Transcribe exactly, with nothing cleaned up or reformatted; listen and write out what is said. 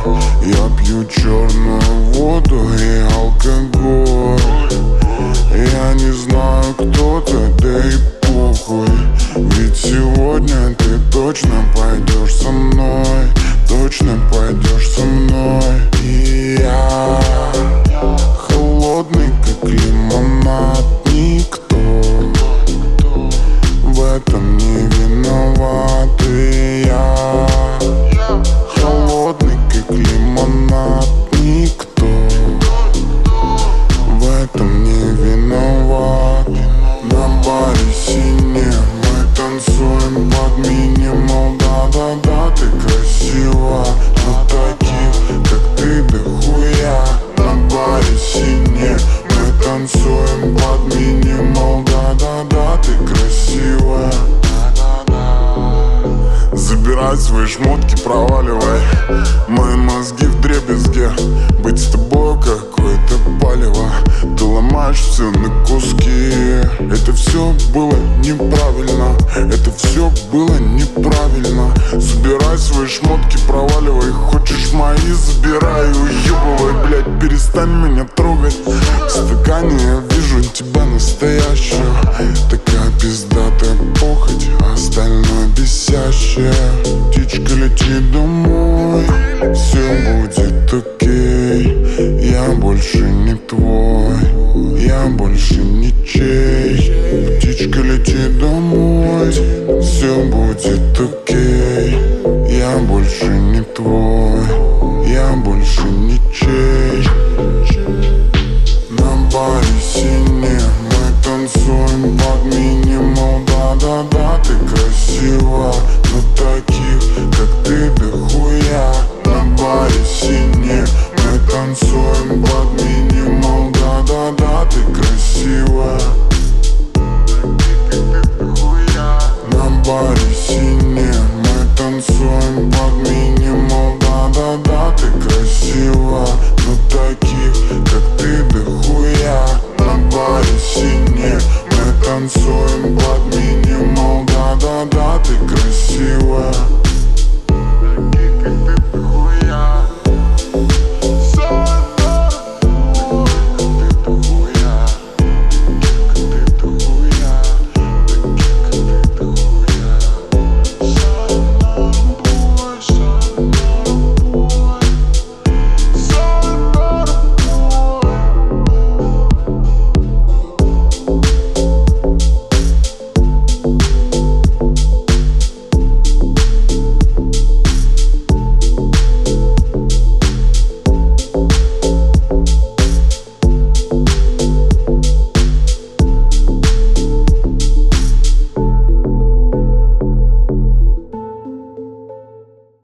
Я пью черную воду и алкоголь. Я не знаю, кто ты, да и похуй. Ведь сегодня ты точно пойдешь со мной, точно пойдешь со мной. И я холодный, как лимонад. Никто в этом не виноват. И я холодный, как лимонад. Никто в этом не виноват. На баре синее мы танцуем под минимал. Да-да-да, ты красива, но таких, как ты, дохуя. На баре синее мы танцуем под минимал. Да-да-да, ты красивая. Забирай свои шмотки, проваливай. Мои мозги вдребезге. Быть с тобой какое-то палево. Ты ломаешь все на куски. Это все было неправильно. Это все было неправильно. Забирай свои шмотки, проваливай. Хочешь мои, забирай и уебывай. Блять, перестань меня трогать. В стакане я вижу тебя настоящую. Такая пиздатая похоть, а остальное бесящее. Птичка, лети домой, все будет